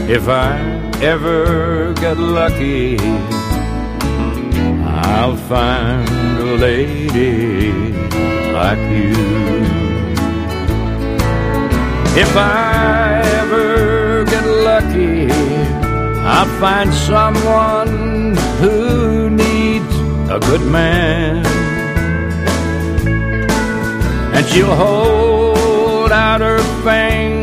If I ever get lucky, I'll find a lady like you. If I ever get lucky, I'll find someone who needs a good man, and she'll hold out her fingers